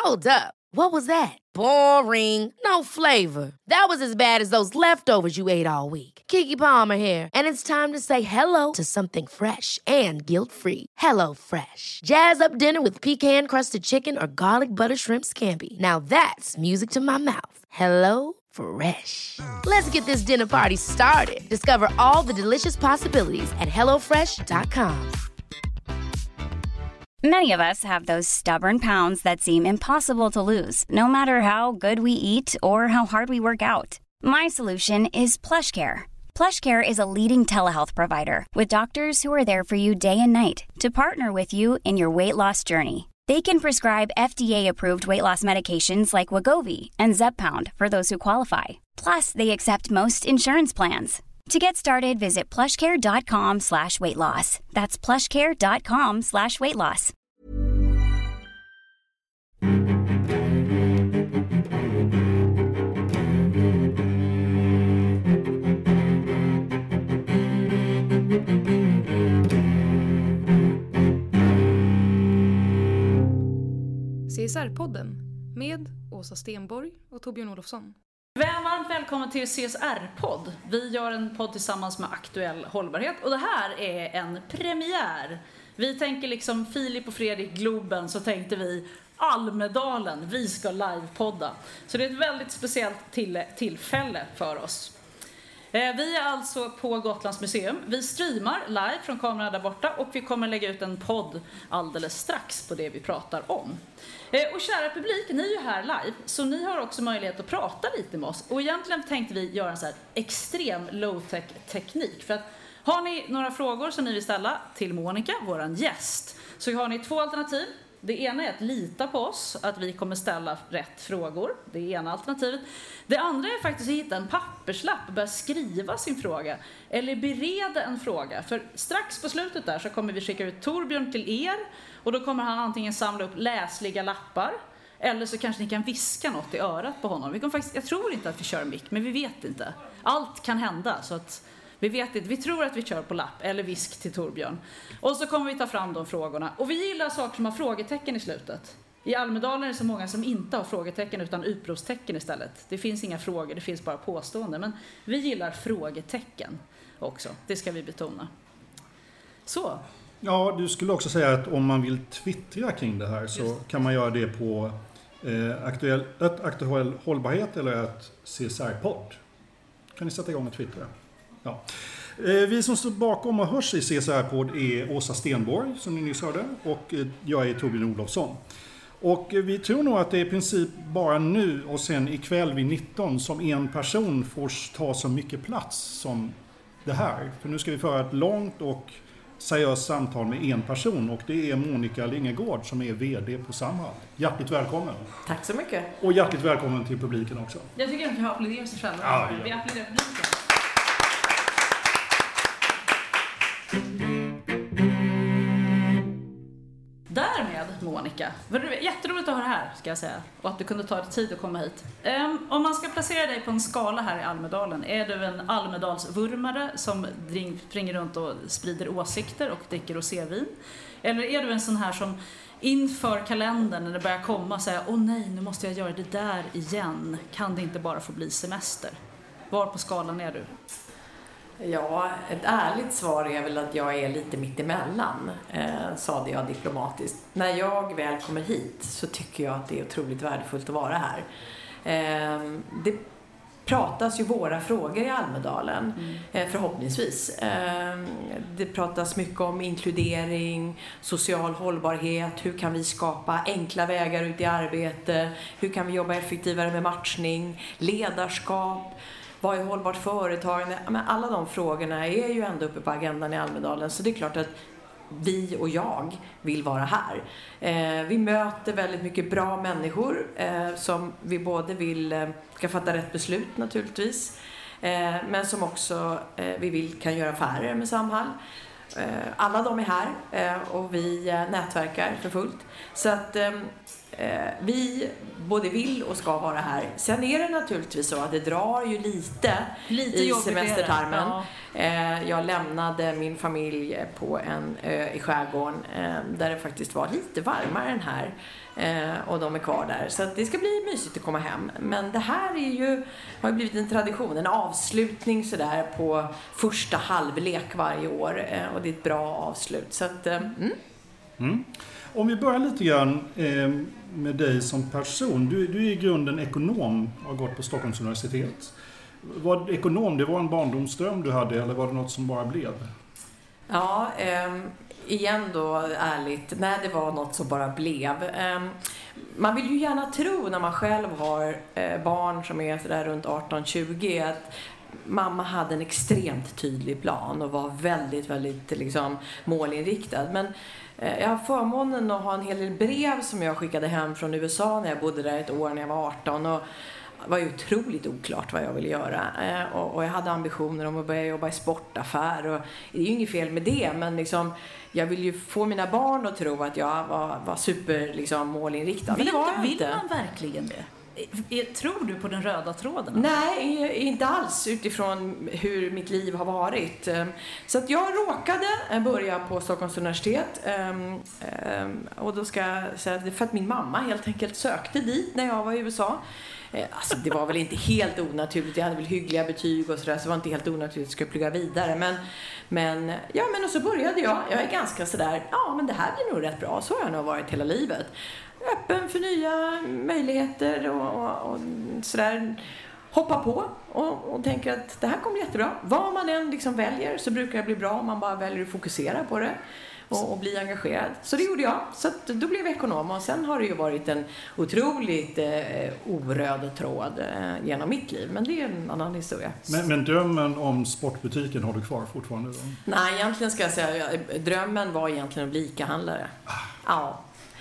Hold up. What was that? Boring. No flavor. That was as bad as those leftovers you ate all week. Keke Palmer here, and it's time to say hello to something fresh and guilt-free. Hello Fresh. Jazz up dinner with pecan-crusted chicken or garlic butter shrimp scampi. Now that's music to my mouth. Hello Fresh. Let's get this dinner party started. Discover all the delicious possibilities at hellofresh.com. Many of us have those stubborn pounds that seem impossible to lose, no matter how good we eat or how hard we work out. My solution is PlushCare. PlushCare is a leading telehealth provider with doctors who are there for you day and night to partner with you in your weight loss journey. They can prescribe FDA-approved weight loss medications like Wegovy and Zepbound for those who qualify. Plus, they accept most insurance plans. To get started, visit plushcare.com/weightloss. That's plushcare.com/weightloss. CSR-podden med Åsa Stenborg och Torbjörn Olofsson. Varmt välkommen till CSR-podd. Vi gör en podd tillsammans med Aktuell Hållbarhet och det här är en premiär. Vi tänker liksom Filip och Fredrik Globen, så tänkte vi Almedalen, vi ska livepodda. Så det är ett väldigt speciellt tillfälle för oss. Vi är alltså på Gotlands museum. Vi streamar live från kameran där borta och vi kommer lägga ut en podd alldeles strax på det vi pratar om. Och kära publik, ni är ju här live, så ni har också möjlighet att prata lite med oss. Och egentligen tänkte vi göra en så här extrem low-tech teknik. För att har ni några frågor som ni vill ställa till Monica, våran gäst, så har ni två alternativ. Det ena är att lita på oss, att vi kommer ställa rätt frågor. Det är ena alternativet. Det andra är faktiskt att hitta en papperslapp och börja skriva sin fråga. Eller bereda en fråga. För strax på slutet där så kommer vi skicka ut Torbjörn till er. Och då kommer han antingen samla upp läsliga lappar. Eller så kanske ni kan viska något i örat på honom. Jag tror inte att vi kör mick, men vi vet inte. Allt kan hända, så att vi vet inte. Vi tror att vi kör på lapp eller visk till Torbjörn. Och så kommer vi ta fram de frågorna. Och vi gillar saker som har frågetecken i slutet. I Almedalen är det så många som inte har frågetecken utan utropstecken istället. Det finns inga frågor, det finns bara påståenden. Men vi gillar frågetecken också. Det ska vi betona. Så. Ja, du skulle också säga att om man vill twittra kring det här så kan man göra det på aktuell hållbarhet eller ett CSR-podd. Kan ni sätta igång och twittra? Ja. Vi som står bakom och hörs i CSR-podd är Åsa Stenborg, som ni nyss hörde, och jag är Torbjörn Olofsson. Och vi tror nog att det är i princip bara nu och sen ikväll vid 19 som en person får ta så mycket plats som det här. För nu ska vi föra ett långt och seriöst samtal med en person, och det är Monica Lingegård som är vd på Samhall. Hjärtligt välkommen. Tack så mycket. Och hjärtligt välkommen till publiken också. Jag tycker att vi kan applådera sig själva. Ja, vi applåderar publiken. Därmed, Monica, var det jätteroligt att ha dig här, ska jag säga. Och att du kunde ta dig tid att komma hit. Om man ska placera dig på en skala här i Almedalen, är du en Almedalsvurmare som springer runt och sprider åsikter och dricker rosévin? Eller är du en sån här som inför kalendern när det börjar komma säger åh nej, nu måste jag göra det där igen. Kan det inte bara få bli semester? Var på skalan är du? Ja, ett ärligt svar är väl att jag är lite mittemellan, sade jag diplomatiskt. När jag väl kommer hit så tycker jag att det är otroligt värdefullt att vara här. Det pratas ju våra frågor i Almedalen, förhoppningsvis. Det pratas mycket om inkludering, social hållbarhet, hur kan vi skapa enkla vägar ut i arbete, hur kan vi jobba effektivare med matchning, ledarskap. Vad är hållbart företagande? Men alla de frågorna är ju ändå uppe på agendan i Almedalen. Så det är klart att vi och jag vill vara här. Vi möter väldigt mycket bra människor som vi både vill ska fatta rätt beslut naturligtvis. Men som också vi vill kan göra affärer med Samhall. alla de är här och vi nätverkar för fullt. Så att vi både vill och ska vara här. Sen är det naturligtvis så att det drar ju lite i semestertarmen. Jag lämnade min familj på en ö i skärgården där det faktiskt var lite varmare än här. Och de är kvar där. Så att det ska bli mysigt att komma hem. Men det här har ju blivit en tradition, en avslutning sådär på första halvlek varje år. Och det är ett bra avslut. Så att, Om vi börjar lite grann med dig som person. Du är i grunden ekonom och har gått på Stockholms universitet. Var ekonom, det var en barndomsdröm du hade eller var det något som bara blev? Ja, igen då ärligt, nej det var något som bara blev. Man vill ju gärna tro när man själv har barn som är sådär runt 18-20 att mamma hade en extremt tydlig plan och var väldigt, väldigt liksom målinriktad. Men jag har förmånen att ha en hel del brev som jag skickade hem från USA när jag bodde där ett år när jag var 18 och det var ju otroligt oklart vad jag ville göra. Och jag hade ambitioner om att börja jobba i sportaffär och det är ju inget fel med det, men liksom jag vill ju få mina barn att tro att jag var super liksom målinriktad. Men det var jag inte. Vill man verkligen det? Tror du på den röda tråden? Nej, inte alls utifrån hur mitt liv har varit. Så att jag råkade börja på Stockholms universitet. Och då ska jag säga att det är för att min mamma helt enkelt sökte dit när jag var i USA. Alltså det var väl inte helt onaturligt. Jag hade väl hyggliga betyg och sådär. Så det var inte helt onaturligt att jag skulle plugga vidare. Men och så började jag. Jag är ganska sådär, men det här blir nog rätt bra. Så har jag nog varit hela livet. Öppen för nya möjligheter och sådär. Hoppa på och tänker att det här kommer jättebra. Vad man än liksom väljer så brukar det bli bra om man bara väljer att fokusera på det och bli engagerad. Så det gjorde jag. Så att då blev jag ekonom och sen har det ju varit en otroligt oröd tråd genom mitt liv. Men det är en annan historia. Men drömmen om sportbutiken har du kvar fortfarande då? Nej, egentligen ska jag säga drömmen var egentligen att bli ICA-handlare. Ja.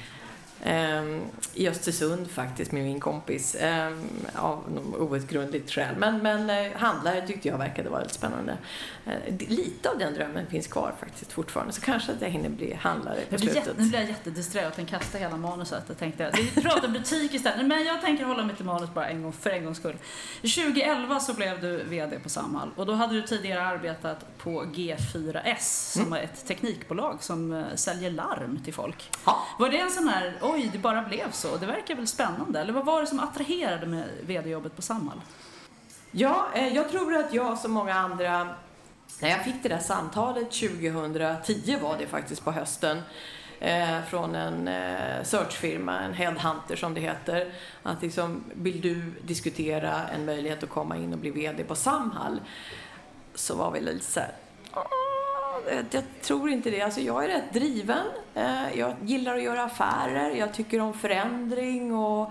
I Östersund faktiskt med min kompis av någon outgrundligt skäl. Men handlare tyckte jag verkade vara lite spännande. Lite av den drömmen finns kvar faktiskt fortfarande. Så kanske att jag hinner bli handlare på slutet. Nu blir jag jättedisträ och tänkte kasta hela manuset. Jag tänkte, vi pratar butik istället. Men jag tänker hålla mig till manus bara för en gångs skull. 2011 så blev du vd på Samhall. Och då hade du tidigare arbetat på G4S som är ett teknikbolag som säljer larm till folk. Ja. Var det en sån här, oj det bara blev så? Det verkar väl spännande? Eller vad var det som attraherade med vd-jobbet på Samhall? Ja, jag tror att jag som många andra, när jag fick det där samtalet 2010 var det faktiskt på hösten från en searchfirma, en headhunter som det heter, att liksom, vill du diskutera en möjlighet att komma in och bli vd på Samhall, så var vi lite så här, jag tror inte det. Alltså jag är rätt driven. Jag gillar att göra affärer. Jag tycker om förändring och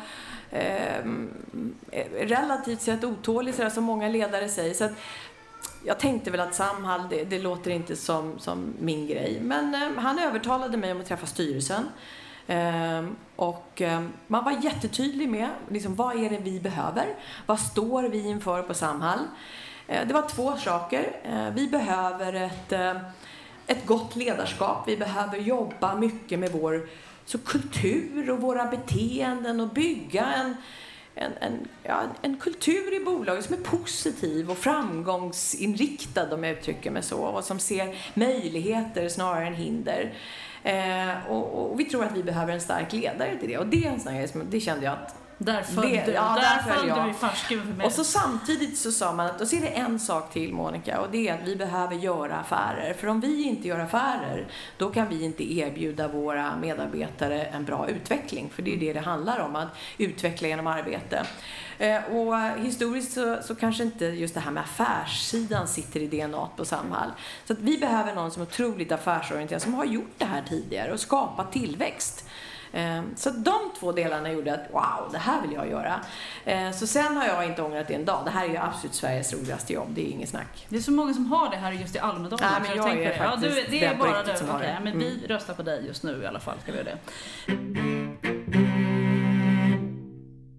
relativt sett otålig sådär som många ledare säger. Så att jag tänkte väl att Samhall, det låter inte som min grej. Men han övertalade mig om att träffa styrelsen. Och man var jättetydlig med liksom, vad är det vi behöver? Vad står vi inför på Samhall? Det var 2 saker. Vi behöver ett gott ledarskap. Vi behöver jobba mycket med vår kultur och våra beteenden och bygga en kultur i bolaget som är positiv och framgångsinriktad, om jag uttrycker mig så, och som ser möjligheter snarare än hinder. Och vi tror att vi behöver en stark ledare till det. Och det kände jag att där följde vi farsken för mig. Och så samtidigt så sa man att då ser det en sak till, Monica, och det är att vi behöver göra affärer. För om vi inte gör affärer, då kan vi inte erbjuda våra medarbetare en bra utveckling. För det är det handlar om, att utveckla genom arbete. Och historiskt så kanske inte just det här med affärssidan sitter i DNA på Samhall. Så att vi behöver någon som är otroligt affärsorienterad, som har gjort det här tidigare och skapat tillväxt. Så de 2 delarna gjorde att wow, det här vill jag göra. Så sen har jag inte ångrat det en dag. Det här är ju absolut Sveriges roligaste jobb, det är ingen snack. Det är så många som har det här just i Almedalen. Nej, men jag är faktiskt det är bara du. Okay. Men vi röstar på dig just nu i alla fall, ska vi göra det.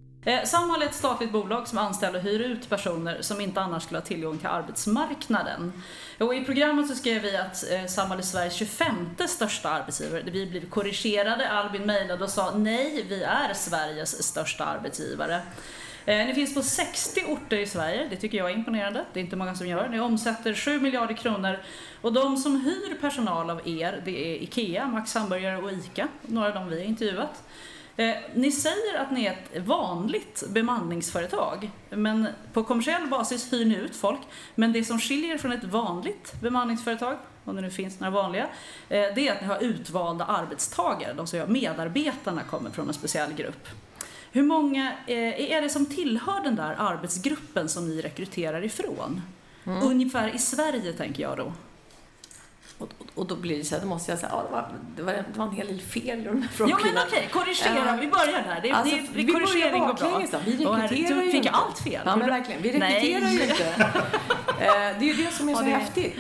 Samhall är ett statligt bolag som anställer och hyr ut personer som inte annars skulle ha tillgång till arbetsmarknaden. Och i programmet så skrev vi att Samhall är Sveriges 25:e största arbetsgivare. Vi blev korrigerade, Albin mejlade och sa nej, vi är Sveriges största arbetsgivare. Ni finns på 60 orter i Sverige, det tycker jag är imponerande, det är inte många som gör. Ni omsätter 7 miljarder kronor och de som hyr personal av er, det är IKEA, Max Hamburgare och ICA, några av dem vi har intervjuat. Ni säger att ni är ett vanligt bemanningsföretag, men på kommersiell basis hyr ni ut folk. Men det som skiljer från ett vanligt bemanningsföretag, om det nu finns några vanliga, det är att ni har utvalda arbetstagare. De som gör medarbetarna kommer från en speciell grupp. Hur många är det som tillhör den där arbetsgruppen som ni rekryterar ifrån? Ungefär i Sverige, tänker jag då. Och då blir det så här, då måste jag säga, det var en hel del fel i de här frågorna. Ja, men okej, korrigera, vi börjar där. Vi korrigering går bra. Vi rekryterar ju fick inte. Allt fel. Ja, men verkligen, vi rekryterar ju inte. Det är ju det som är så häftigt.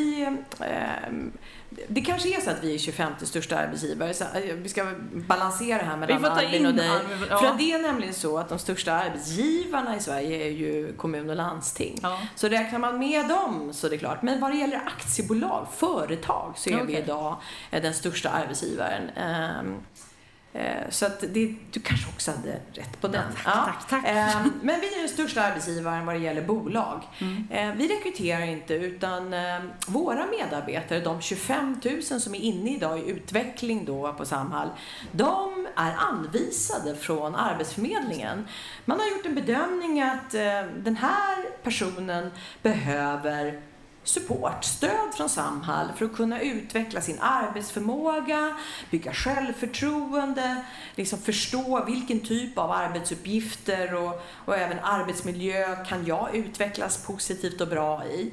Det kanske är så att vi är 25:e största arbetsgivare. Så vi ska balansera här mellan Albin och dig. För att det är nämligen så att de största arbetsgivarna i Sverige är ju kommun och landsting. Ja. Så räknar man med dem så är det klart. Men vad det gäller aktiebolag, företag, så är vi idag den största arbetsgivaren. Så att du kanske också hade rätt på den. Tack. Men vi är den största arbetsgivaren vad det gäller bolag. Vi rekryterar inte, utan våra medarbetare, de 25 000 som är inne idag i utveckling då på Samhall, de är anvisade från Arbetsförmedlingen. Man har gjort en bedömning att den här personen behöver stöd från Samhall för att kunna utveckla sin arbetsförmåga, bygga självförtroende, liksom förstå vilken typ av arbetsuppgifter och även arbetsmiljö kan jag utvecklas positivt och bra i.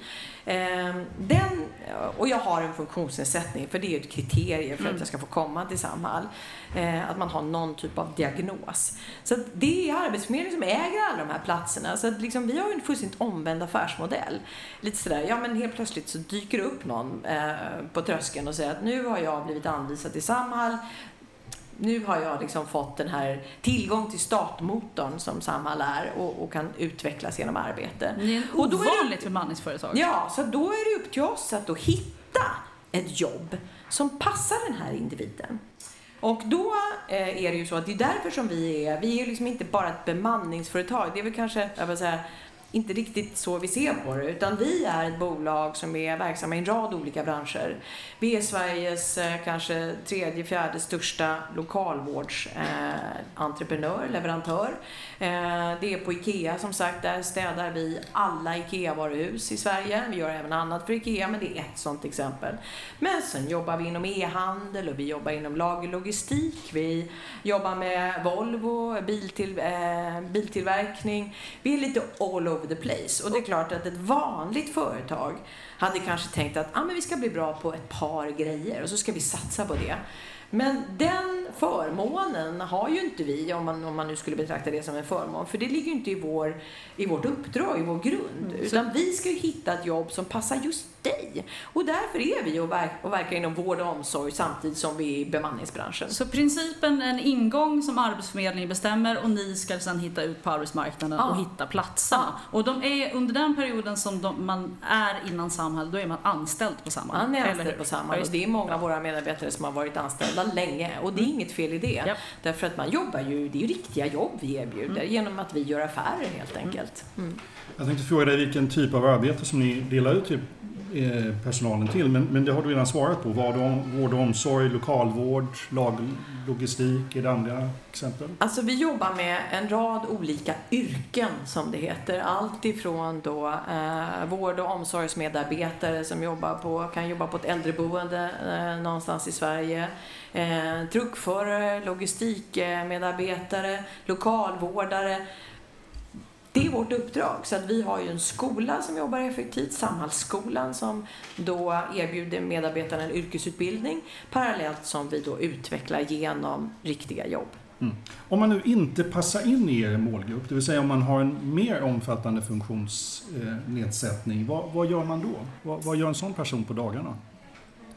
Och jag har en funktionsnedsättning, för det är ett kriterium för att jag ska få komma till Samhall, att man har någon typ av diagnos. Så det är Arbetsförmedlingen som äger alla de här platserna. Så att liksom, vi har ju en fullständigt omvänd affärsmodell. Lite sådär, men helt plötsligt så dyker det upp någon på tröskeln och säger att nu har jag blivit anvisad till Samhall. Nu har jag liksom fått den här tillgång till startmotorn som Samhall är och kan utvecklas genom arbete. Det är en ovanligt bemanningsföretag. Ja, så då är det upp till oss att då hitta ett jobb som passar den här individen. Och då är det ju så att det är därför som vi är liksom inte bara ett bemanningsföretag. Det är väl kanske, jag vill säga, inte riktigt så vi ser på det, utan vi är ett bolag som är verksamma i en rad olika branscher. Vi är Sveriges kanske 3:e, 4:e största lokalvårdsentreprenör, leverantör. Det är på IKEA som sagt, där städar vi alla IKEA-varuhus i Sverige. Vi gör även annat för IKEA, men det är ett sånt exempel. Men sen jobbar vi inom e-handel och vi jobbar inom lagerlogistik. Vi jobbar med Volvo, biltillverkning. Vi är lite all over the place. Och det är klart att ett vanligt företag hade kanske tänkt att men vi ska bli bra på ett par grejer och så ska vi satsa på det. Men den förmånen har ju inte vi, om man nu skulle betrakta det som en förmån. För det ligger ju inte i vårt uppdrag, i vår grund. Utan vi ska ju hitta ett jobb som passar just dig. Och därför är vi och verkar inom vård och omsorg samtidigt som vi är i bemanningsbranschen. Så principen är en ingång som Arbetsförmedlingen bestämmer och ni ska sedan hitta ut på arbetsmarknaden och hitta platserna. Och de är under den perioden som man är innan Samhall, då är man anställd på Samhall. Man är anställd på Samhall och det är många av våra medarbetare som har varit anställda länge och det är inget fel i det. Yep. Därför att man jobbar ju, det är ju riktiga jobb vi erbjuder genom att vi gör affärer helt enkelt. Jag tänkte fråga dig vilken typ av arbete som ni delar ut till personalen till, men det har du redan svarat på. Vård och omsorg, lokalvård, logistik, är det andra exempel? Alltså vi jobbar med en rad olika yrken som det heter. Allt ifrån då vård- och omsorgsmedarbetare som kan jobba på ett äldreboende någonstans i Sverige. Truckförare, logistikmedarbetare, lokalvårdare. Det är vårt uppdrag, så att vi har ju en skola som jobbar effektivt, Samhallsskolan, som då erbjuder medarbetarna en yrkesutbildning parallellt som vi då utvecklar genom riktiga jobb. Om man nu inte passar in i er målgrupp, det vill säga om man har en mer omfattande funktionsnedsättning, vad gör man då? Vad gör en sån person på dagarna?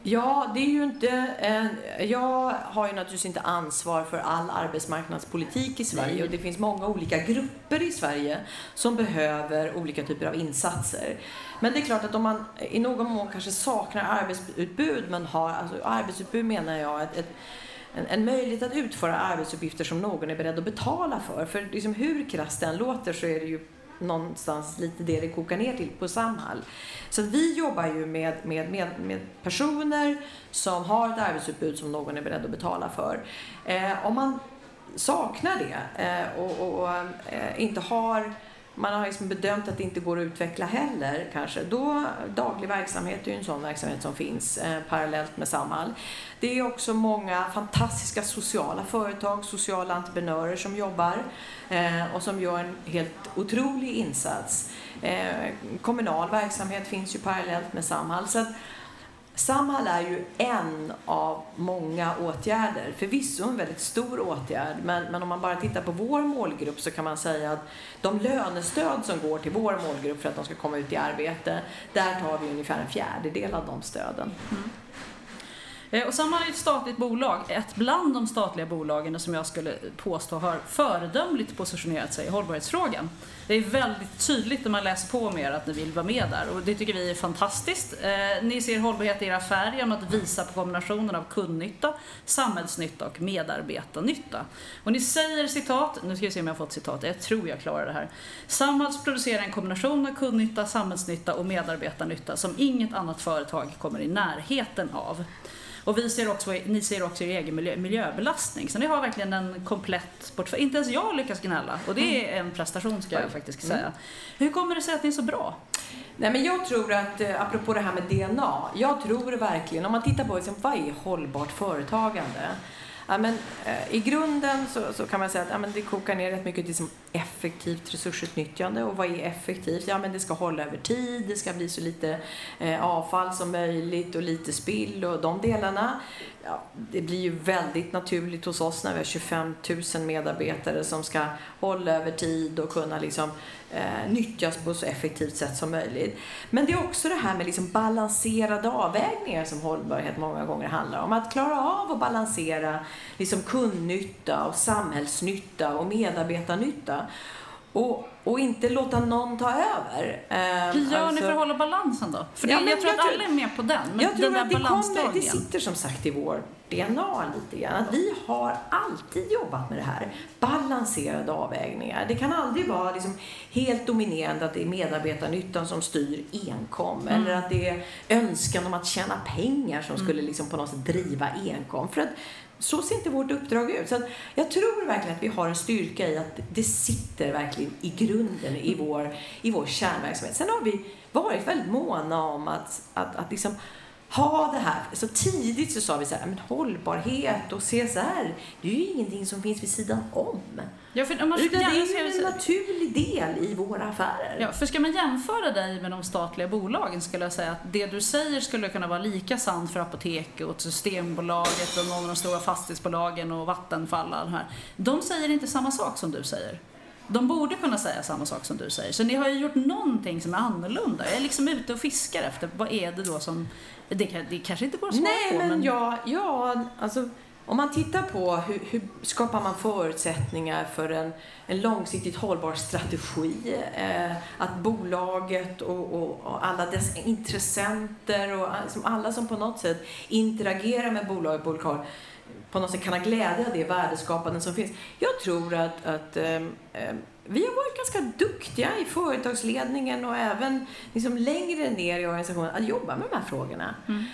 Ja, det är ju inte... jag har ju naturligtvis inte ansvar för all arbetsmarknadspolitik i Sverige. Och det finns många olika grupper i Sverige som behöver olika typer av insatser. Men det är klart att om man i någon mån kanske saknar arbetsutbud, men har... Alltså arbetsutbud menar jag en möjlighet att utföra arbetsuppgifter som någon är beredd att betala för. För liksom hur krasst den låter så är det ju någonstans lite det kokar ner till på Samhall. Så vi jobbar ju med personer som har ett arbetsutbud som någon är beredd att betala för. Om man saknar det och inte har... Man har liksom bedömt att det inte går att utveckla heller kanske. Då daglig verksamhet är ju en sån verksamhet som finns parallellt med Samhall. Det är också många fantastiska sociala företag, sociala entreprenörer som jobbar och som gör en helt otrolig insats. Kommunal verksamhet finns ju parallellt med Samhall. Så att Samhall är ju en av många åtgärder. Förvisso en väldigt stor åtgärd, men om man bara tittar på vår målgrupp så kan man säga att de lönestöd som går till vår målgrupp för att de ska komma ut i arbete, där tar vi ungefär 1/4 av de stöden. Och Samhall är ett statligt bolag, ett bland de statliga bolagen som jag skulle påstå har föredömligt positionerat sig i hållbarhetsfrågan. Det är väldigt tydligt när man läser på om er att ni vill vara med där, och det tycker vi är fantastiskt. Ni ser hållbarhet i era affärer genom att visa på kombinationen av kundnytta, samhällsnytta och medarbetarnytta. Och ni säger citat, nu ska vi se om jag har fått citat, jag tror jag klarar det här. Samhall producerar en kombination av kundnytta, samhällsnytta och medarbetarnytta som inget annat företag kommer i närheten av. Och ni ser också er egen miljöbelastning. Så ni har verkligen en komplett portfölj. Inte ens jag lyckas gnälla. Och det är en prestation ska jag faktiskt säga. Hur kommer det sig att ni är så bra? Nej, men jag tror att, apropå det här med DNA, jag tror verkligen, om man tittar på liksom, vad är hållbart företagande? Ja, men, i grunden så kan man säga att men det kokar ner rätt mycket till liksom effektivt resursutnyttjande. Och vad är effektivt? Ja, men det ska hålla över tid, det ska bli så lite avfall som möjligt och lite spill och de delarna. Ja, det blir ju väldigt naturligt hos oss när vi har 25 000 medarbetare som ska hålla över tid och kunna liksom, nyttjas på så effektivt sätt som möjligt. Men det är också det här med liksom balanserade avvägningar som hållbarhet många gånger handlar om. Att klara av att balansera liksom kundnytta och samhällsnytta och medarbetarnytta. Och inte låta någon ta över. Hur gör ni för att hålla balansen då? För jag tror att alla är med på den. Men jag tror att det sitter som sagt i vår DNA lite grann. Att vi har alltid jobbat med det här. Balanserade avvägningar. Det kan aldrig vara liksom helt dominerande att det är medarbetarnyttan som styr enkom. Eller att det är önskan om att tjäna pengar som skulle liksom på något sätt driva enkom. För att så ser inte vårt uppdrag ut. Så att jag tror verkligen att vi har en styrka i att det sitter verkligen i grunden i vår kärnverksamhet. Sen har vi varit väldigt måna om att liksom ha det här. Så tidigt så sa vi så här, men hållbarhet och CSR, det är ju ingenting som finns vid sidan om. Ja, för om man det är ju en naturlig del i våra affärer. Ja, för ska man jämföra dig med de statliga bolagen skulle jag säga att det du säger skulle kunna vara lika sant för Apoteket och Systembolaget och någon av de stora fastighetsbolagen och Vattenfall och här. De säger inte samma sak som du säger. De borde kunna säga samma sak som du säger. Så ni har ju gjort någonting som är annorlunda. Jag är liksom ute och fiskar efter vad är det då som... Det kanske inte går att svara på. Nej, men ja, alltså... Om man tittar på hur skapar man förutsättningar för en långsiktigt hållbar strategi, att bolaget och alla dess intressenter och liksom alla som på något sätt interagerar med bolaget på något sätt kan ha glädje av det värdeskapande som finns. Jag tror att vi har varit ganska duktiga i företagsledningen och även liksom längre ner i organisationen att jobba med de här frågorna.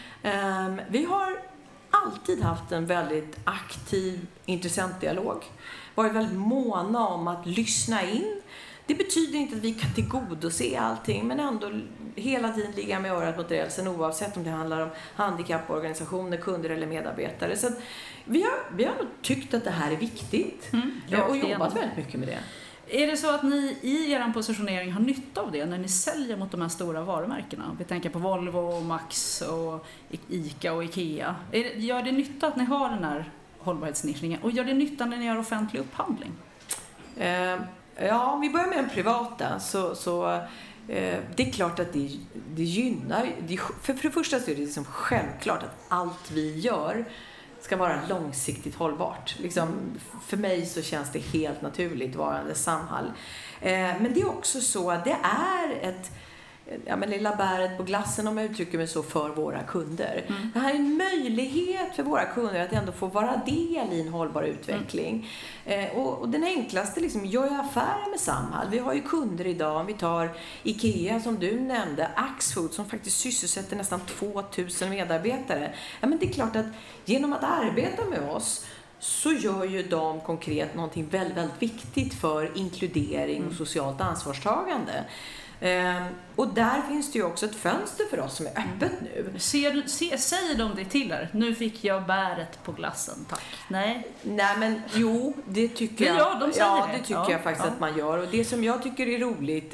Vi har alltid haft en väldigt aktiv intressentdialog. Varit väldigt måna om att lyssna in. Det betyder inte att vi kan tillgodose allting, men ändå hela tiden ligga med örat mot rälsen oavsett om det handlar om handikapporganisationer, kunder eller medarbetare. Så att vi har nog tyckt att det här är viktigt och jobbat väldigt mycket med det. Är det så att ni i er positionering har nytta av det när ni säljer mot de här stora varumärkena? Vi tänker på Volvo och Max och Ica och Ikea. Gör det nytta att ni har den här hållbarhetsnischningen? Och gör det nytta när ni gör offentlig upphandling? Ja, om vi börjar med den privata så det är klart att det gynnar. För det första så är det liksom självklart att allt vi gör ska vara långsiktigt hållbart. Liksom, för mig så känns det helt naturligt varande Samhall. Men det är också så att det är lilla bäret på glassen, om jag uttrycker mig så, för våra kunder. Det här är en möjlighet för våra kunder att ändå få vara del i en hållbar utveckling. Och den enklaste, liksom, gör jag affärer med Samhall. Vi har ju kunder idag, om vi tar IKEA som du nämnde, Axfood som faktiskt sysselsätter nästan 2000 medarbetare. Ja, men det är klart att genom att arbeta med oss så gör ju de konkret någonting väldigt, väldigt viktigt för inkludering och socialt ansvarstagande. Och där finns det ju också ett fönster för oss som är öppet nu. Säger de det till er? Nu fick jag bäret på glassen, tack. Nej men jo, det tycker jag. Ja, de säger det tycker jag faktiskt att man gör. Och det som jag tycker är roligt,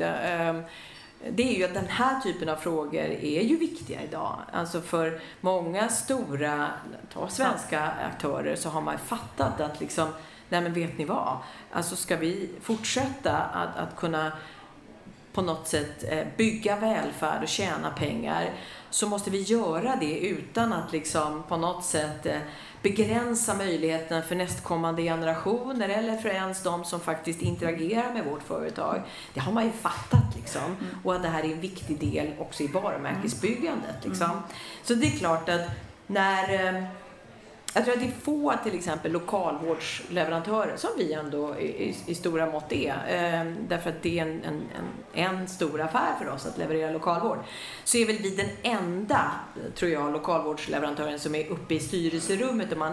det är ju att den här typen av frågor är ju viktiga idag. Alltså för många stora svenska aktörer så har man fattat att liksom, nej men vet ni vad? Alltså ska vi fortsätta att kunna på något sätt bygga välfärd och tjäna pengar, så måste vi göra det utan att liksom på något sätt begränsa möjligheterna för nästkommande generationer eller för ens de som faktiskt interagerar med vårt företag. Det har man ju fattat liksom. Och att det här är en viktig del också i varumärkesbyggandet liksom. Så det är klart att när jag tror att det är få till exempel lokalvårdsleverantörer, som vi ändå i stora mått är, därför att det är en stor affär för oss att leverera lokalvård, så är väl vi den enda, tror jag, lokalvårdsleverantören som är uppe i styrelserummet och man,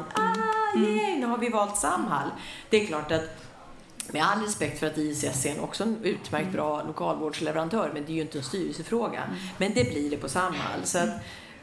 nu har vi valt Samhall. Det är klart att med all respekt för att ISS är också en utmärkt bra lokalvårdsleverantör, men det är ju inte en styrelsefråga. Men det blir det på Samhall. Så att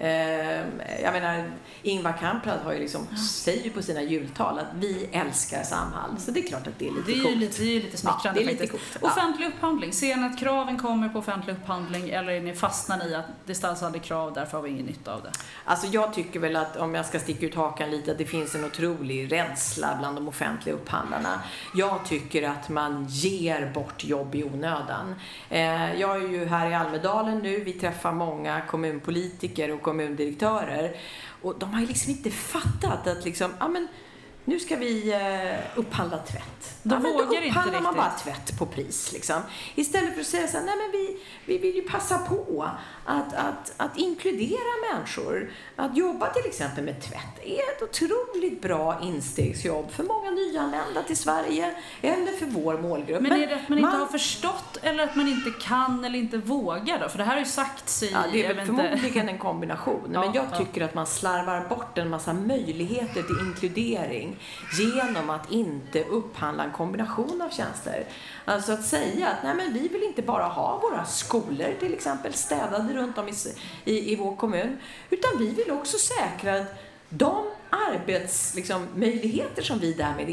jag menar, Ingvar Kamprad har ju liksom, säger ju på sina jultal att vi älskar Samhall. Så det är klart att det är lite coolt. Det är ju lite smickrande, det är lite coolt. Offentlig upphandling, ser ni att kraven kommer på offentlig upphandling, eller är ni fastnar i att det ställs aldrig krav, därför har vi ingen nytta av det? Alltså jag tycker väl att, om jag ska sticka ut hakan lite, att det finns en otrolig rädsla bland de offentliga upphandlarna. Jag tycker att man ger bort jobb i onödan. Jag är ju här i Almedalen nu, vi träffar många kommunpolitiker och kommundirektörer, och de har ju liksom inte fattat att liksom, nu ska vi upphandla tvätt. Då upphandlar man bara tvätt på pris liksom. Istället för att säga så här, nej men vi vill ju passa på att inkludera människor. Att jobba till exempel med tvätt är ett otroligt bra instegsjobb för många nyanlända till Sverige eller för vår målgrupp. Men är det att man inte har förstått, eller att man inte kan eller inte vågar då? För det här har ju sagts i... Ja, det är väl förmodligen en kombination. Men jag tycker att man slarvar bort en massa möjligheter till inkludering genom att inte upphandla en kombination av tjänster. Alltså att säga att nej, men vi vill inte bara ha våra skolor till exempel städade runt om i vår kommun, utan vi vill också säkra att de arbetsmöjligheter som vi därmed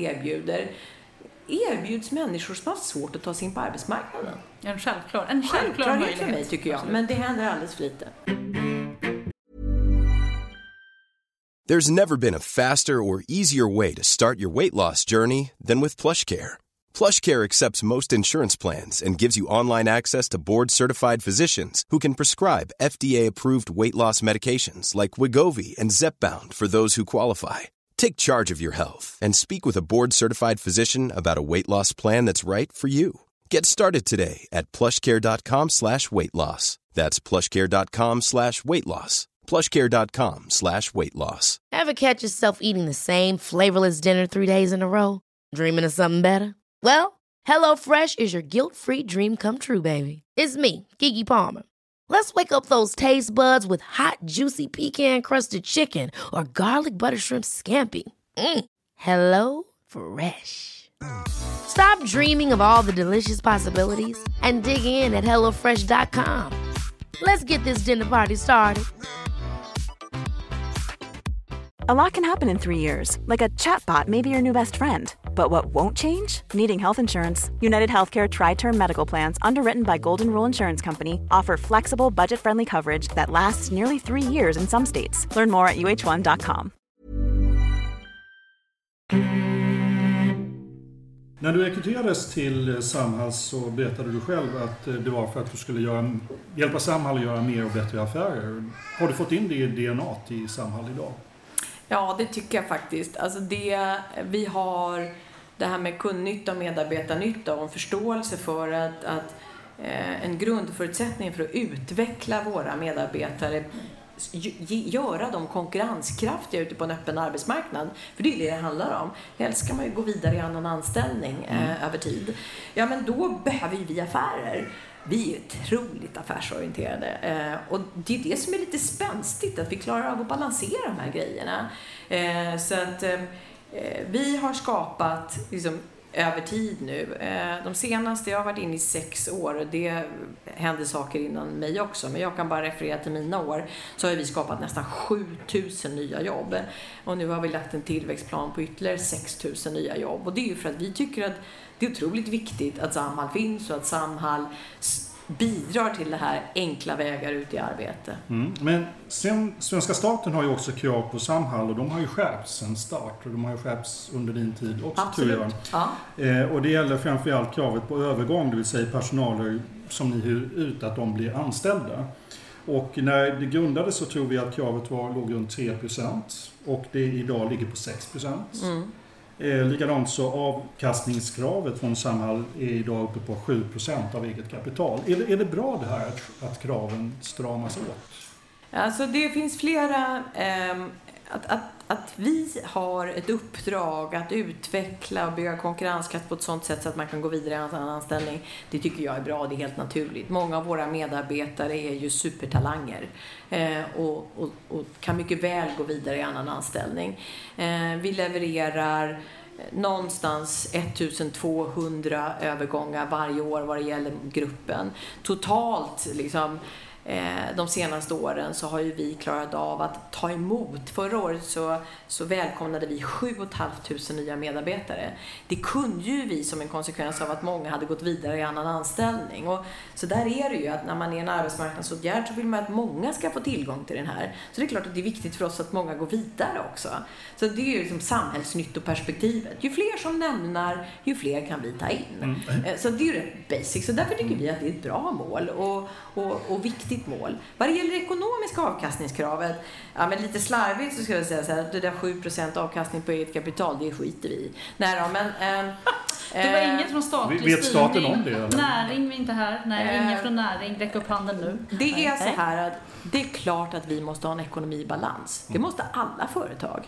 erbjuds människor som har svårt att ta sig in på arbetsmarknaden. En självklar möjlighet för mig, tycker jag. Men det händer alldeles för lite. There's never been a faster or easier way to start your weight loss journey than with PlushCare. PlushCare accepts most insurance plans and gives you online access to board-certified physicians who can prescribe FDA-approved weight loss medications like Wegovy and Zepbound for those who qualify. Take charge of your health and speak with a board-certified physician about a weight loss plan that's right for you. Get started today at plushcare.com/weightloss. That's plushcare.com/weightloss. plushcare.com/weightloss. Ever catch yourself eating the same flavorless dinner 3 days in a row? Dreaming of something better? Well, HelloFresh is your guilt-free dream come true, baby. It's me, Keke Palmer. Let's wake up those taste buds with hot, juicy pecan-crusted chicken or garlic butter shrimp scampi. Hello Fresh. Stop dreaming of all the delicious possibilities and dig in at HelloFresh.com. Let's get this dinner party started. A lot can happen in 3 years, like a chatbot may be your new best friend. But what won't change? Needing health insurance. United Healthcare Tri-Term Medical Plans, underwritten by Golden Rule Insurance Company, offer flexible, budget-friendly coverage that lasts nearly 3 years in some states. Learn more at UH1.com. När du rekryterades till Samhall så berättade du själv att det var för att du skulle hjälpa Samhall att göra mer och bättre affärer. Har du fått in det i DNA i Samhall idag? Ja, det tycker jag faktiskt. Alltså vi har det här med kundnytta och medarbetarnytta och en förståelse för att en grundförutsättning för att utveckla våra medarbetare, göra dem konkurrenskraftiga ute på en öppen arbetsmarknad. För det är det handlar om. Helst ska man ju gå vidare i annan anställning över tid. Ja, men då behöver vi affärer. Vi är otroligt affärsorienterade. Och det är det som är lite spänstigt, att vi klarar av att balansera de här grejerna. Så att vi har skapat liksom, över tid nu. De senaste, jag har varit inne i 6 år och det hände saker innan mig också, men jag kan bara referera till mina år, så har vi skapat nästan 7000 nya jobb och nu har vi lagt en tillväxtplan på ytterligare 6000 nya jobb, och det är ju för att vi tycker att det är otroligt viktigt att Samhall finns och att Samhall bidrar till det här enkla vägar ut i arbete. Men sen, svenska staten har ju också krav på Samhall och de har ju skärpts sen start och de har ju skärpts under din tid också. Absolut. Tror jag. Ja. Och det gäller framförallt kravet på övergång, det vill säga personaler som ni hyr ut, att de blir anställda. Och när det grundades så tror vi att kravet låg runt 3% och det idag ligger på 6%. Likadant så avkastningskravet från Samhall är idag uppe på 7% av eget kapital. Är det bra det här att kraven stramas åt? Alltså det finns flera... Att vi har ett uppdrag att utveckla och bygga konkurrenskraft på ett sådant sätt så att man kan gå vidare i en annan anställning, det tycker jag är bra, det är helt naturligt. Många av våra medarbetare är ju supertalanger och kan mycket väl gå vidare i en annan anställning. Vi levererar någonstans 1200 övergångar varje år vad det gäller gruppen. Totalt liksom de senaste åren så har ju vi klarat av att ta emot. Förra året så välkomnade vi 7 500 nya medarbetare. Det kunde ju vi som en konsekvens av att många hade gått vidare i annan anställning. Och så där är det ju att när man är en arbetsmarknadsåtgärd så vill man att många ska få tillgång till den här. Så det är klart att det är viktigt för oss att många går vidare också. Så det är ju liksom samhällsnyttoperspektivet. Ju fler som lämnar, ju fler kan vi ta in. Så det är ju rätt basic. Så därför tycker vi att det är ett bra mål och viktigt mål. Vad det gäller ekonomiska avkastningskravet, ja, men lite slarvigt så ska jag säga så här, att det där 7% avkastning på eget kapital, det skiter vi i. Nej då, men det var inget från statlig styrning. Vet staten om det? Eller? Näring, vi inte här. Nej, ingen från näring. Räck upp handen nu. Det är så här att det är klart att vi måste ha en ekonomi i balans. Det måste alla företag.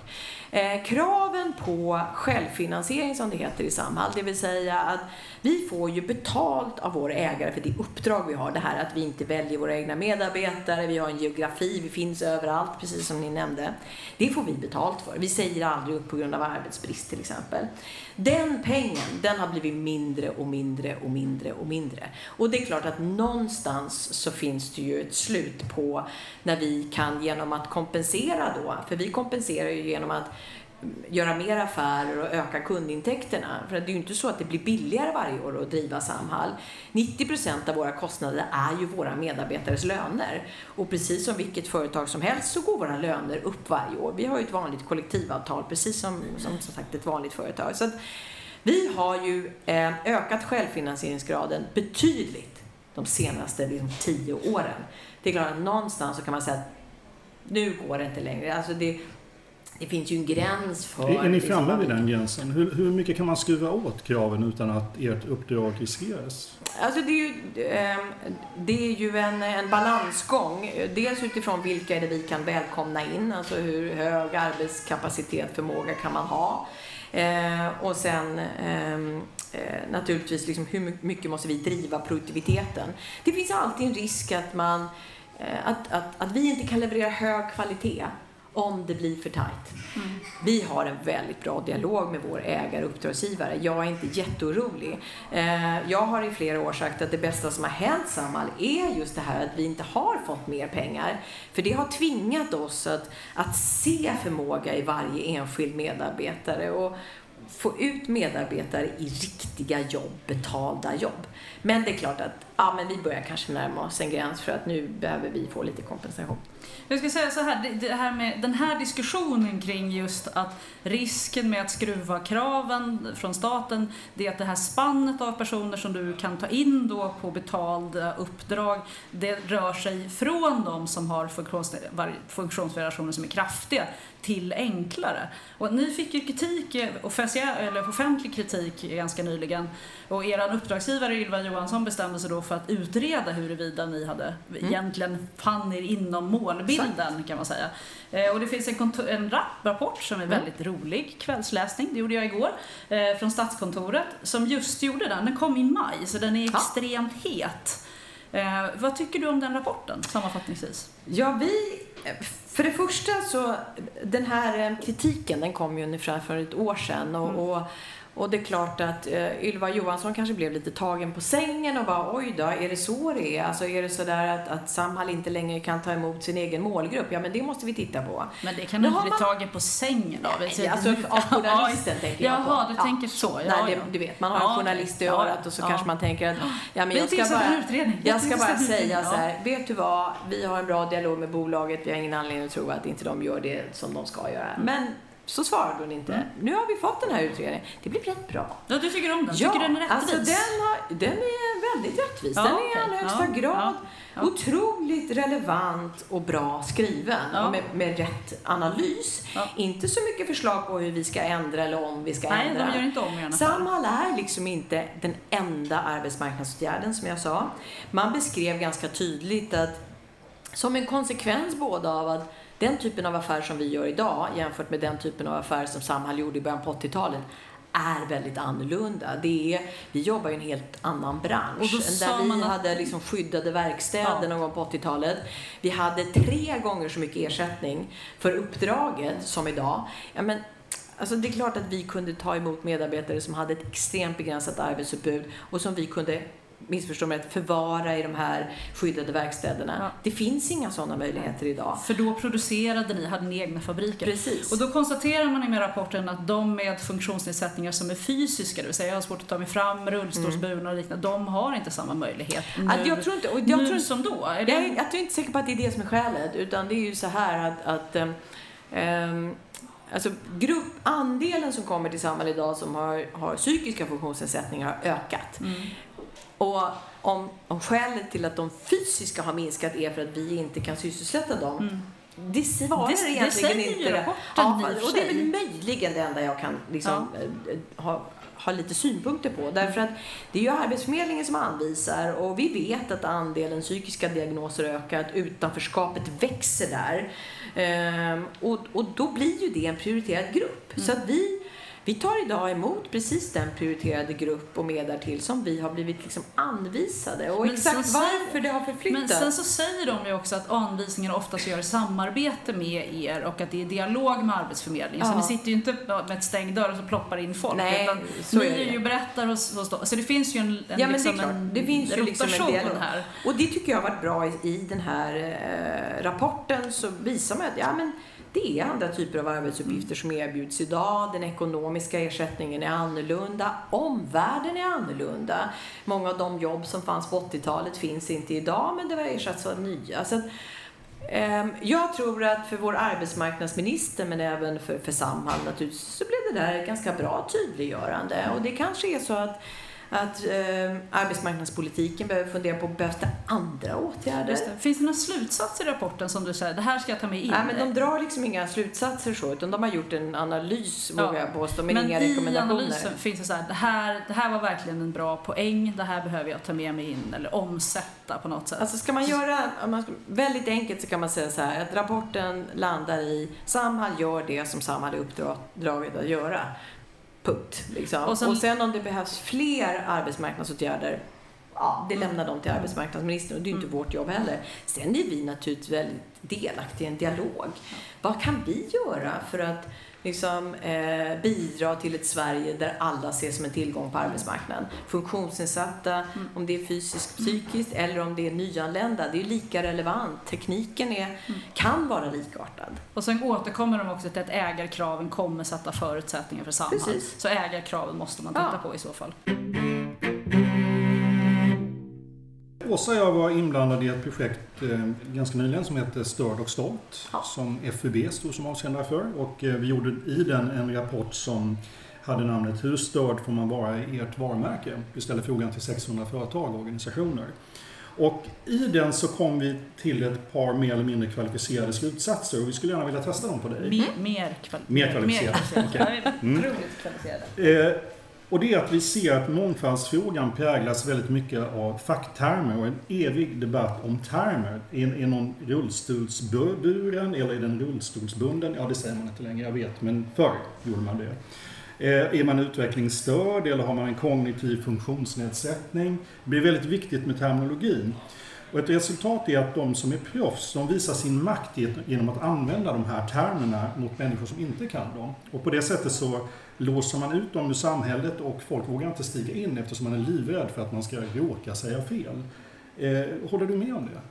Kraven på självfinansiering som det heter i Samhall, det vill säga att vi får ju betalt av våra ägare för det uppdrag vi har. Det här att vi inte väljer våra egna medarbetare, vi har en geografi, vi finns överallt, precis som ni nämnde. Det får vi betalt för. Vi säger aldrig upp på grund av arbetsbrist till exempel. Den pengen, den har blivit mindre och mindre och mindre och mindre. Och det är klart att någonstans så finns det ju ett slut på när vi kan genom att kompensera då. För vi kompenserar ju genom att göra mer affärer och öka kundintäkterna. För det är ju inte så att det blir billigare varje år att driva Samhall. 90% av våra kostnader är ju våra medarbetares löner. Och precis som vilket företag som helst så går våra löner upp varje år. Vi har ju ett vanligt kollektivavtal, precis som sagt ett vanligt företag. Så att vi har ju ökat självfinansieringsgraden betydligt de senaste 10 åren. Det är klart att någonstans så kan man säga att nu går det inte längre. Alltså det finns ju en gräns för... Är ni framme vid den gränsen? Hur mycket kan man skruva åt kraven utan att ert uppdrag riskeras? Alltså det är ju en balansgång. Dels utifrån vilka är det vi kan välkomna in. Alltså hur hög arbetskapacitet, förmåga kan man ha. Och sen naturligtvis liksom hur mycket måste vi driva produktiviteten. Det finns alltid en risk att att vi inte kan leverera hög kvalitet om det blir för tajt. Vi har en väldigt bra dialog med vår ägare och uppdragsgivare. Jag är inte jätteorolig. Jag har i flera år sagt att det bästa som har hänt Samhall är just det här att vi inte har fått mer pengar. För det har tvingat oss att se förmåga i varje enskild medarbetare och få ut medarbetare i riktiga jobb, betalda jobb. Men det är klart att Ja, men vi börjar kanske närma oss en gräns för att nu behöver vi få lite kompensation. Jag ska säga så här, det här med den här diskussionen kring just att risken med att skruva kraven från staten, det är att det här spannet av personer som du kan ta in då på betalda uppdrag, det rör sig från de som har funktionsvariationer som är kraftiga till enklare. Och ni fick ju kritik, offentlig kritik ganska nyligen, och er uppdragsgivare Ylva Johansson bestämde sig då för att utreda huruvida ni hade egentligen fann er inom målbilden, kan man säga. Och det finns en rapport som är väldigt rolig, kvällsläsning, det gjorde jag igår, från Statskontoret, som just gjorde den kom i maj, så den är extremt het. Vad tycker du om den rapporten, sammanfattningsvis? Ja, för det första så, den här kritiken, den kom ju ungefär för ett år sedan, och det är klart att Ylva Johansson kanske blev lite tagen på sängen och bara, oj då, är det så det är? Alltså är det så där att Samhall inte längre kan ta emot sin egen målgrupp? Ja, men det måste vi titta på. Men det kan du inte bli tagen på sängen av. Nej, alltså av journalisten tänker jag på. Jaha, du tänker så. Nej, du vet, man har en journalist i örat och så kanske man tänker att ja, men jag ska bara säga så här, vet du vad, vi har en bra dialog med bolaget, vi har ingen anledning att tro att inte de gör det som de ska göra. Men så svarade hon inte. Nu har vi fått den här utredningen. Det blir rätt bra. Ja, du tycker om den? Ja, tycker den är rättvis? Alltså den är väldigt rättvis. Den är i allra högsta grad otroligt relevant och bra skriven. Och med rätt analys. Inte så mycket förslag på hur vi ska ändra eller om vi ska ändra. Nej, de gör inte om gärna. Samhall är liksom inte den enda arbetsmarknadsåtgärden, som jag sa. Man beskrev ganska tydligt att som en konsekvens både av att den typen av affär som vi gör idag jämfört med den typen av affär som Samhall gjorde i början på 80-talet är väldigt annorlunda. Vi jobbar i en helt annan bransch. Där vi hade liksom skyddade verkstäder någon gång på 80-talet. Vi hade 3 gånger så mycket ersättning för uppdraget som idag. Ja, men alltså det är klart att vi kunde ta emot medarbetare som hade ett extremt begränsat arbetsutbud och som vi kunde, missförstå mig, att förvara i de här skyddade verkstäderna. Ja. Det finns inga sådana möjligheter idag. För då hade ni egna fabriker. Precis. Och då konstaterar man i med rapporten att de med funktionsnedsättningar som är fysiska, det vill säga jag har svårt att ta mig fram, rullstolsburna och liknande, de har inte samma möjlighet jag tror inte, som då. Jag är inte säker på att det är det som är skälet, utan det är ju så här att alltså andelen som kommer till Samhall idag som har psykiska funktionsnedsättningar har ökat. Och om skälet till att de fysiska har minskat är för att vi inte kan sysselsätta dem, det svarar egentligen inte. Det säger rapporten. Och det är väl möjligen det enda jag kan liksom, ha lite synpunkter på. Därför att det är ju Arbetsförmedlingen som anvisar, och vi vet att andelen psykiska diagnoser ökar, att utanförskapet växer där. Och då blir ju det en prioriterad grupp. Så att vi tar idag emot precis den prioriterade grupp och mer därtill som vi har blivit liksom anvisade. Och men exakt varför det har förflyttat. Men sen så säger de ju också att anvisningarna oftast gör samarbete med er och att det är dialog med Arbetsförmedlingen. Så ni sitter ju inte med ett stängd dörr och så ploppar in folk. Nej, utan ni är ju berättar hos dem. Så det finns ju en det finns ju liksom en dialog här. Och det tycker jag har varit bra i den här rapporten, så visar man att det är andra typer av arbetsuppgifter som erbjuds idag. Den ekonomiska ersättningen är annorlunda. Omvärlden är annorlunda. Många av de jobb som fanns på 80-talet finns inte idag, men det var ersatts av nya. Så att, jag tror att för vår arbetsmarknadsminister, men även för Samhall naturligtvis, så blev det där ett ganska bra tydliggörande. Och det kanske är så att arbetsmarknadspolitiken behöver fundera på, behövs det andra åtgärder? Finns det några slutsatser i rapporten som du säger, det här ska jag ta med in? Nej, men de drar liksom inga slutsatser så, utan de har gjort en analys, vågar jag påstå, men inga rekommendationer. Men i analysen finns det så här, det här var verkligen en bra poäng, det här behöver jag ta med mig in eller omsätta på något sätt. Alltså ska man göra, väldigt enkelt så kan man säga så här, att rapporten landar i Samhall gör det som Samhall är uppdraget att göra. Punkt. Liksom. Och sen om det behövs fler arbetsmarknadsåtgärder, det lämnar de till arbetsmarknadsministern, och det är inte vårt jobb heller. Sen är vi naturligtvis väldigt delaktiga i en dialog. Vad kan vi göra för att liksom, bidra till ett Sverige där alla ses som en tillgång på arbetsmarknaden? Funktionsnedsatta, om det är fysiskt, psykiskt eller om det är nyanlända, det är lika relevant. Tekniken kan vara likartad. Och sen återkommer de också till att ägarkraven kommer sätta förutsättningar för Samhall. Precis. Så ägarkraven måste man titta på i så fall. Åsa och jag var inblandade i ett projekt ganska nyligen som heter Störd och stolt, som FUB stod som avsändare för. Och vi gjorde i den en rapport som hade namnet Hur störd får man vara i ert varumärke? Vi ställde frågan till 600 företag och organisationer. Och i den så kom vi till ett par mer eller mindre kvalificerade slutsatser och vi skulle gärna vilja testa dem på dig. Mer kvalificerade. Okay. Otroligt kvalificerade. Och det är att vi ser att mångfaldsfrågan präglas väldigt mycket av facktermer och en evig debatt om termer. Är någon rullstolsburen eller är den rullstolsbunden? Ja, det säger man inte längre, jag vet, men förr gjorde man det. Är man utvecklingsstörd eller har man en kognitiv funktionsnedsättning? Det blir väldigt viktigt med terminologin. Och ett resultat är att de som är proffs, de visar sin makt genom att använda de här termerna mot människor som inte kan dem. Och på det sättet så låser man ut dem ur samhället och folk vågar inte stiga in eftersom man är livrädd för att man ska råka säga fel. Håller du med om det?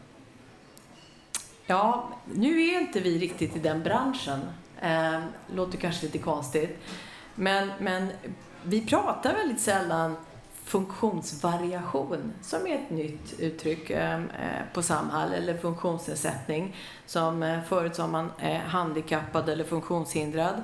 Ja, nu är inte vi riktigt i den branschen. Låter kanske lite konstigt. Men vi pratar väldigt sällan funktionsvariation som är ett nytt uttryck på Samhall, eller funktionsnedsättning som förut sa man handikappad eller funktionshindrad.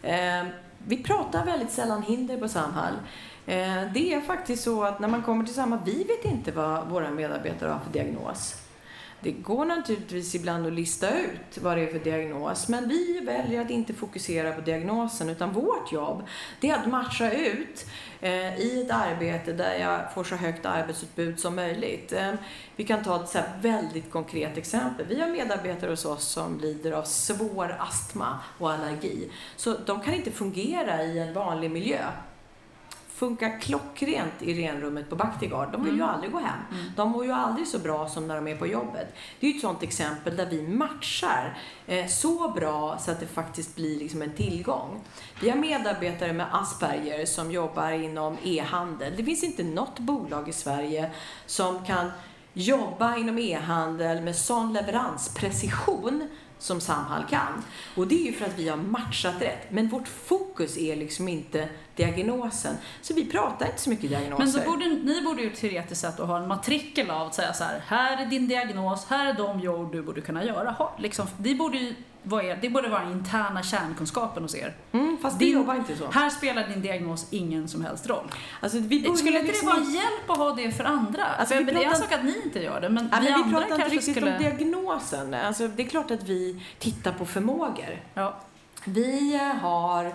Vi pratar väldigt sällan hinder på Samhall. Det är faktiskt så att när man kommer till Samhall, vi vet inte vad våra medarbetare har för diagnos. Det går naturligtvis ibland att lista ut vad det är för diagnos, men vi väljer att inte fokusera på diagnosen, utan vårt jobb det är att matcha ut i ett arbete där jag får så högt arbetsutbud som möjligt. Vi kan ta ett så här väldigt konkret exempel. Vi har medarbetare hos oss som lider av svår astma och allergi, så de kan inte fungera i en vanlig miljö. Funkar klockrent i renrummet på Bactiguard. De vill ju aldrig gå hem. De mår ju aldrig så bra som när de är på jobbet. Det är ju ett sånt exempel där vi matchar så bra så att det faktiskt blir liksom en tillgång. Vi har medarbetare med Asperger som jobbar inom e-handel. Det finns inte något bolag i Sverige som kan jobba inom e-handel med sån leveransprecision som Samhall kan. Och det är ju för att vi har matchat rätt. Men vårt fokus är liksom inte diagnosen. Så vi pratar inte så mycket diagnoser. Men ni borde ju teoretiskt sett ha en matrikel av att säga så här är din diagnos, här är de jobb du borde kunna göra. Det borde vara interna kärnkunskapen hos er. Fast det jobbar inte så. Här spelar din diagnos ingen som helst roll. Alltså, skulle inte det vara hjälp att ha det för andra? Alltså, det är en sak att ni inte gör det, men vi andra pratar inte riktigt skulle... om diagnosen. Alltså, det är klart att vi tittar på förmågor. Ja. Vi har...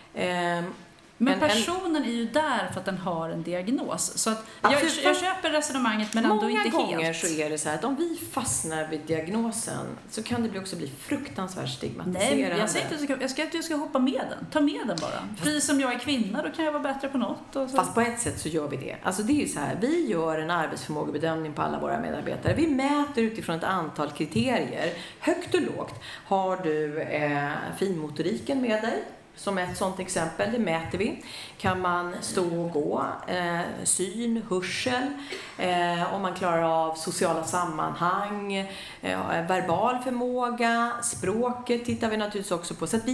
Men personen är ju där för att den har en diagnos. Så att jag köper resonemanget, men ändå inte helt. Många gånger så är det så här att om vi fastnar vid diagnosen så kan det också bli fruktansvärt stigmatiserande. Nej, jag säger inte att du ska hoppa med den. Ta med den bara. Precis som jag är kvinna, då kan jag vara bättre på något. Och så. Fast på ett sätt så gör vi det. Alltså det är ju så här, vi gör en arbetsförmågebedömning på alla våra medarbetare. Vi mäter utifrån ett antal kriterier. Högt och lågt. Har du finmotoriken med dig? Som ett sånt exempel, det mäter vi. Kan man stå och gå, syn, hörsel, om man klarar av sociala sammanhang, verbal förmåga, språket tittar vi naturligtvis också på. Så att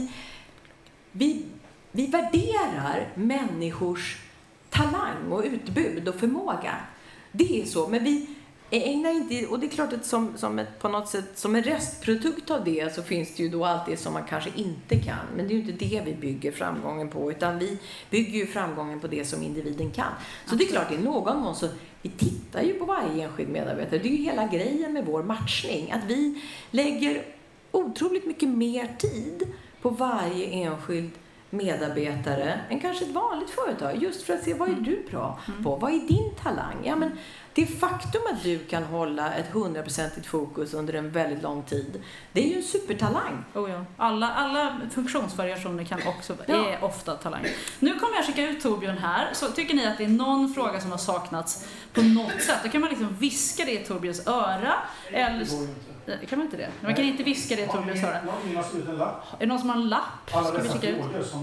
vi värderar människors talang och utbud och förmåga. Det är så, men vi ägnar inte, och det är klart att på något sätt som en restprodukt av det så finns det ju då allt det som man kanske inte kan, men det är ju inte det vi bygger framgången på, utan vi bygger ju framgången på det som individen kan. Så det är klart, i någon mån så vi tittar ju på varje enskild medarbetare. Det är ju hela grejen med vår matchning, att vi lägger otroligt mycket mer tid på varje enskild medarbetare än kanske ett vanligt företag, just för att se vad är du bra på, vad är din talang. Ja, men det faktum att du kan hålla ett 100% fokus under en väldigt lång tid, det är ju en supertalang. Oh ja. Alla funktionsvariationer är ofta talang. Nu kommer jag skicka ut Torbjörn här, så tycker ni att det är någon fråga som har saknats på något sätt, då kan man liksom viska det i Torbjörns öra, eller kan man inte det? Man kan inte viska det i Torbjörns öra. Är det någon som har en lapp? Ska vi skicka ut?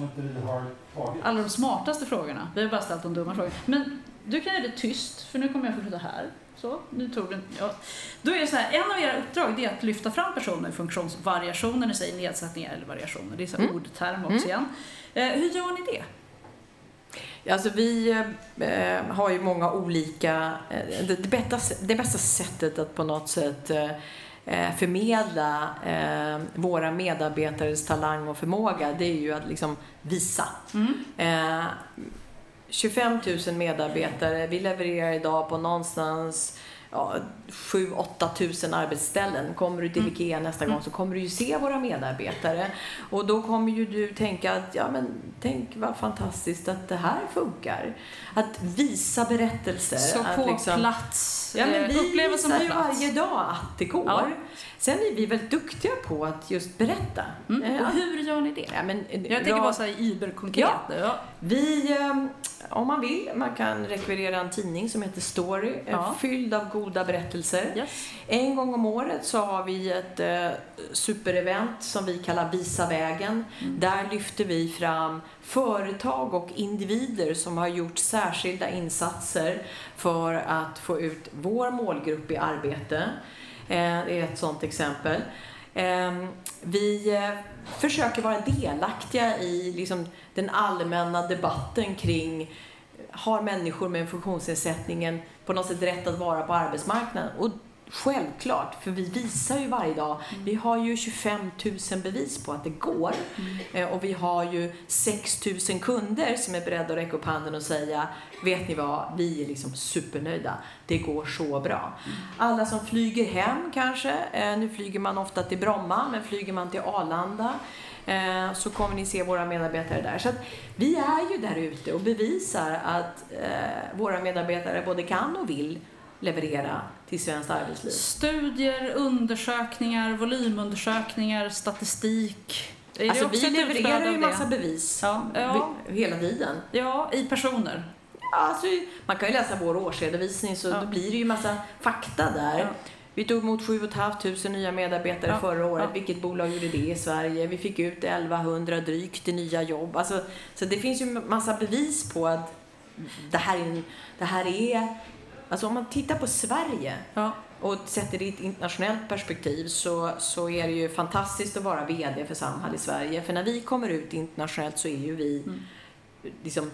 Alla de smartaste frågorna. Vi har bara ställt de dumma frågorna. Men du kan göra det tyst, för nu kommer jag fortsätta här. Så, nu Torbjörn. Ja. Då är det så här, en av era uppdrag är att lyfta fram personer i funktionsvariationer, ni säger nedsättningar eller variationer. Det är så ordterm också igen. Hur gör ni det? Alltså vi har ju många olika... Det bästa sättet att på något sätt förmedla våra medarbetares talang och förmåga, det är ju att liksom visa. 25 000 medarbetare, vi levererar idag på någonstans 7-8 000 arbetsställen. Kommer du till IKEA nästa gång så kommer du ju se våra medarbetare. Och då kommer ju du tänka att tänk vad fantastiskt att det här funkar. Att visa berättelser. Så att på liksom, plats. Vi upplevelsen visar på ju plats. varje dag att det går. Ja. Sen är vi väldigt duktiga på att just berätta. Och hur gör ni det? Jag tänker bara så här iberkonkret. Ja. Vi, om man vill, man kan rekvirera en tidning som heter Story, fylld av goda berättelser. Yes. En gång om året så har vi ett superevent som vi kallar Visa vägen. Där lyfter vi fram företag och individer som har gjort särskilda insatser för att få ut vår målgrupp i arbete. Det är ett sådant exempel. Vi försöker vara delaktiga i liksom den allmänna debatten kring har människor med en funktionsnedsättningen på något sätt rätt att vara på arbetsmarknaden. Och självklart, för vi visar ju varje dag. Vi har ju 25 000 bevis på att det går. Och vi har ju 6 000 kunder som är beredda att räcka upp handen och säga, vet ni vad, vi är liksom supernöjda. Det går så bra. Alla som flyger hem kanske, nu flyger man ofta till Bromma, men flyger man till Arlanda så kommer ni se våra medarbetare där. Så att vi är ju där ute och bevisar att våra medarbetare både kan och vill leverera till svenskt arbetsliv. Studier, undersökningar, volymundersökningar, statistik. Alltså vi levererar ju en massa bevis hela tiden. Ja, i personer. Alltså, man kan ju läsa vår årsredovisning så då blir det ju massa fakta där. Ja. Vi tog emot 7 500 nya medarbetare förra året. Vilket bolag gjorde det i Sverige? Vi fick ut 1100 drygt i nya jobb. Alltså, så det finns ju massa bevis på att det här är alltså om man tittar på Sverige och sätter det i ett internationellt perspektiv så är det ju fantastiskt att vara vd för Samhall i Sverige. För när vi kommer ut internationellt så är ju vi liksom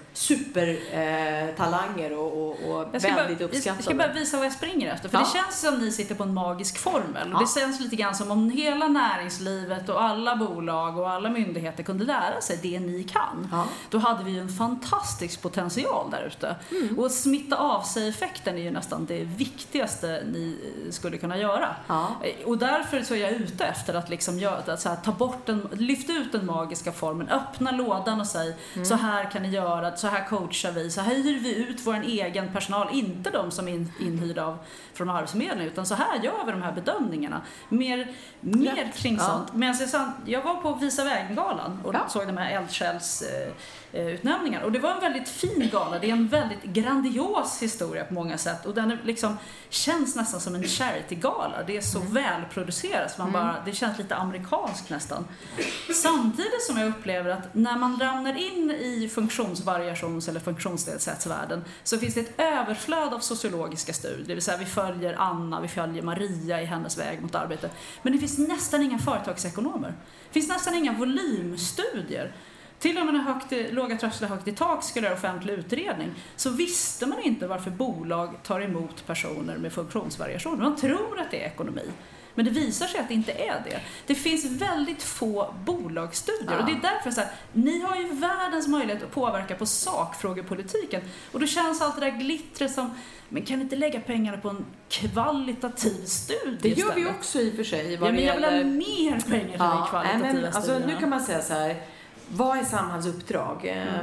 supertalanger och väldigt uppskattade. Jag ska bara visa vad jag springer efter. För det känns som ni sitter på en magisk formel. Och det känns lite grann som om hela näringslivet och alla bolag och alla myndigheter kunde lära sig det ni kan. Då hade vi ju en fantastisk potential där ute. Och smitta av sig effekten är ju nästan det viktigaste ni skulle kunna göra. Och därför så är jag ute efter att liksom ta bort lyfta ut den magiska formeln, öppna lådan och säga så här kan ni göra, så här coachar vi, så här hyr vi ut vår egen personal, inte de som är inhyrda från Arbetsförmedlingen, utan så här gör vi de här bedömningarna. Mer kring sånt. Men jag var på Visa vägen-galan och såg de här eldsjäls utnämningar. Och det var en väldigt fin gala. Det är en väldigt grandios historia på många sätt. Och den liksom känns nästan som en charity-gala. Det är så välproducerat. Det känns lite amerikanskt nästan. Samtidigt som jag upplever att när man ramlar in i funktionsvariations- eller funktionsnedsättsvärlden så finns det ett överflöd av sociologiska studier. Det vill säga vi följer Anna, vi följer Maria i hennes väg mot arbete. Men det finns nästan inga företagsekonomer. Det finns nästan inga volymstudier. Till och med när låga trösklar högt i tak skulle göra offentlig utredning så visste man inte varför bolag tar emot personer med funktionsvariationer. Man tror att det är ekonomi. Men det visar sig att det inte är det. Det finns väldigt få bolagsstudier. Och det är därför så här, ni har ju världens möjlighet att påverka på sakfrågepolitiken. Och då känns allt det där glittret som, men kan inte lägga pengarna på en kvalitativ studie Det gör istället? vi också i och för sig. Men jag vill ha mer pengar till den kvalitativa studien. Alltså, nu kan man säga så här. Vad är Samhalls uppdrag?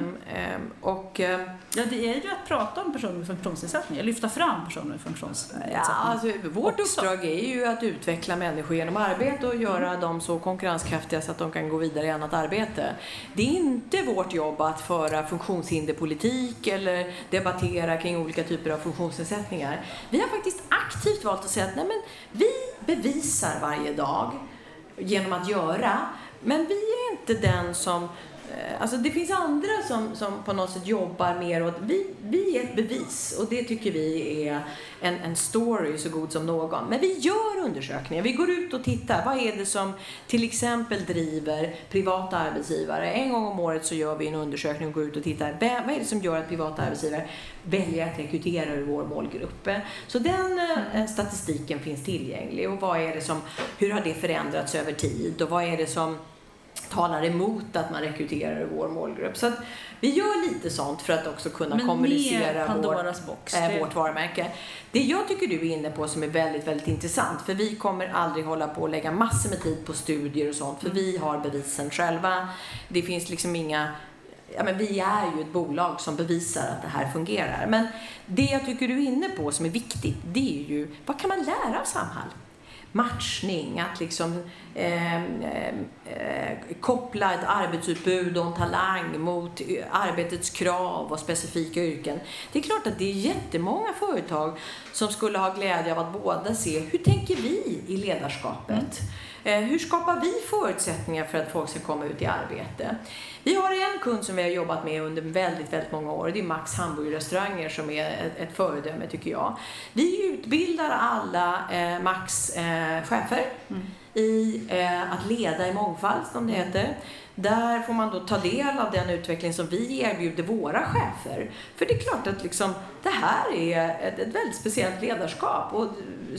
Det är ju att prata om personer med funktionsnedsättning, lyfta fram personer med funktionsnedsättning. Vårt uppdrag är ju att utveckla människor genom arbete och göra dem så konkurrenskraftiga så att de kan gå vidare i annat arbete. Det är inte vårt jobb att föra funktionshinderpolitik eller debattera kring olika typer av funktionsnedsättningar. Vi har faktiskt aktivt valt att säga att vi bevisar varje dag genom att göra. Men vi är inte den som Alltså det finns andra som på något sätt jobbar mer åt, vi är ett bevis och det tycker vi är en story så god som någon. Men vi gör undersökningar, vi går ut och tittar, vad är det som till exempel driver privata arbetsgivare? En gång om året så gör vi en undersökning och går ut och tittar, vad är det som gör att privata arbetsgivare väljer att rekrytera ur vår målgrupp? Så den statistiken finns tillgänglig och vad är det som, hur har det förändrats över tid och vad är det som talar emot att man rekryterar i vår målgrupp. Så att vi gör lite sånt för att också kunna kommunicera vårt varumärke. Det jag tycker du är inne på som är väldigt, väldigt intressant, för vi kommer aldrig hålla på och lägga massor med tid på studier och sånt, för vi har bevisen själva. Det finns liksom inga... Ja, men vi är ju ett bolag som bevisar att det här fungerar. Men det jag tycker du är inne på som är viktigt, det är ju, vad kan man lära av Samhall? Matchning, att liksom koppla ett arbetsutbud och en talang mot arbetets krav och specifika yrken. Det är klart att det är jättemånga företag som skulle ha glädje av att båda se, hur tänker vi i ledarskapet? Hur skapar vi förutsättningar för att folk ska komma ut i arbete? Vi har en kund som vi har jobbat med under väldigt, väldigt många år. Det är Max hamburgerrestauranger som är ett föredöme tycker jag. Vi utbildar alla Max chefer i att leda i mångfald som det heter. Där får man då ta del av den utveckling som vi erbjuder våra chefer. För det är klart att liksom, det här är ett väldigt speciellt ledarskap och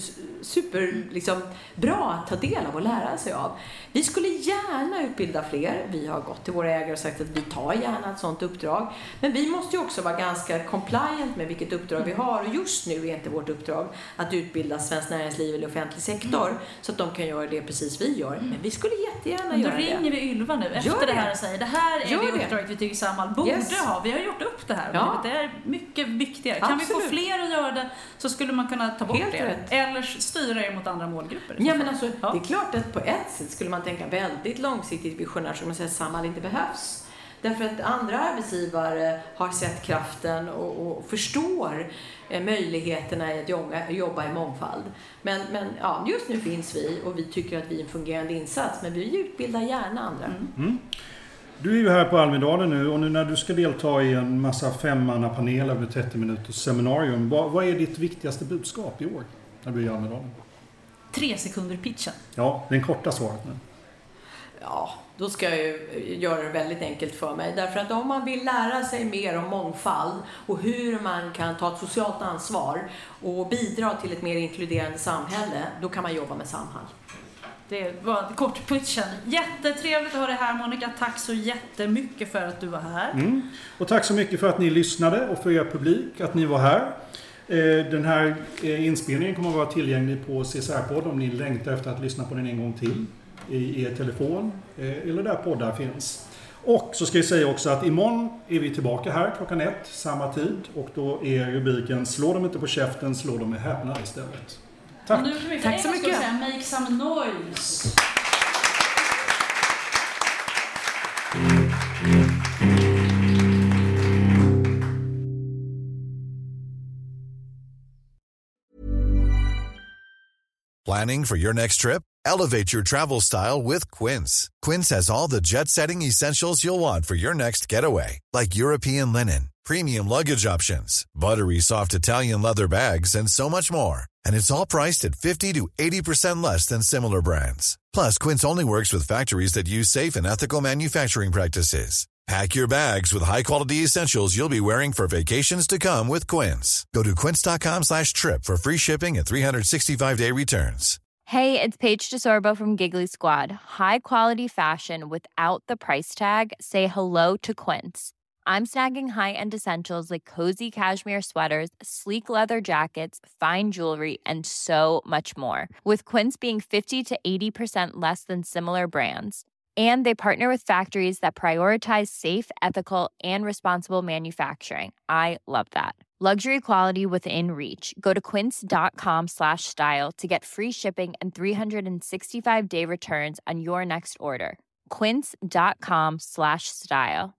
super liksom, bra att ta del av och lära sig av. Vi skulle gärna utbilda fler. Vi har gått till våra ägare och sagt att vi tar gärna ett sådant uppdrag. Men vi måste ju också vara ganska compliant med vilket uppdrag vi har. Och just nu är inte vårt uppdrag att utbilda svensk näringsliv eller offentlig sektor så att de kan göra det precis vi gör. Men vi skulle jättegärna göra det. Då ringer vi Ylva nu efter det här och säger det här är det uppdraget vi tycker Samhall borde ha. Vi har gjort upp det här. Ja. Det är mycket viktigare. Kan vi få fler att göra det så skulle man kunna ta bort det. Eller styra er mot andra målgrupper. Ja, men alltså, det är klart att på ett sätt skulle man tänka väldigt långsiktigt visionärt som man säger att Samhall inte behövs. Därför att andra arbetsgivare har sett kraften och förstår möjligheterna i att jobba i mångfald. Men ja, just nu finns vi och vi tycker att vi är en fungerande insats, men vi utbildar gärna andra. Du är ju här på Almedalen nu och nu när du ska delta i en massa 5-mannapanel över 30 minuters seminarium, vad är ditt viktigaste budskap i år när du är i Almedalen? 3 sekunder pitchen. Ja, den korta svaret nu. Ja, då ska jag ju göra det väldigt enkelt för mig. Därför att om man vill lära sig mer om mångfald och hur man kan ta ett socialt ansvar och bidra till ett mer inkluderande samhälle, då kan man jobba med Samhall. Det var kort pitchen. Jättetrevligt att ha dig här, Monica. Tack så jättemycket för att du var här. Och tack så mycket för att ni lyssnade och för er publik att ni var här. Den här inspelningen kommer att vara tillgänglig på CSR-podd om ni längtar efter att lyssna på den en gång till i er telefon eller där poddar finns. Och så ska jag säga också att imorgon är vi tillbaka här 1:00 samma tid och då är rubriken slå dem inte på käften, slå dem med häpnad istället. Tack. Och nu kan vi tack så mycket. Säga, make some noise. Planning for your next trip? Elevate your travel style with Quince. Quince has all the jet-setting essentials you'll want for your next getaway, like European linen, premium luggage options, buttery soft Italian leather bags, and so much more. And it's all priced at 50 to 80% less than similar brands. Plus, Quince only works with factories that use safe and ethical manufacturing practices. Pack your bags with high-quality essentials you'll be wearing for vacations to come with Quince. Go to quince.com/trip for free shipping and 365-day returns. Hey, it's Paige DeSorbo from Giggly Squad. High quality fashion without the price tag. Say hello to Quince. I'm snagging high-end essentials like cozy cashmere sweaters, sleek leather jackets, fine jewelry, and so much more. With Quince being 50 to 80% less than similar brands. And they partner with factories that prioritize safe, ethical, and responsible manufacturing. I love that. Luxury quality within reach. Go to quince.com/style to get free shipping and 365-day returns on your next order. Quince.com/style.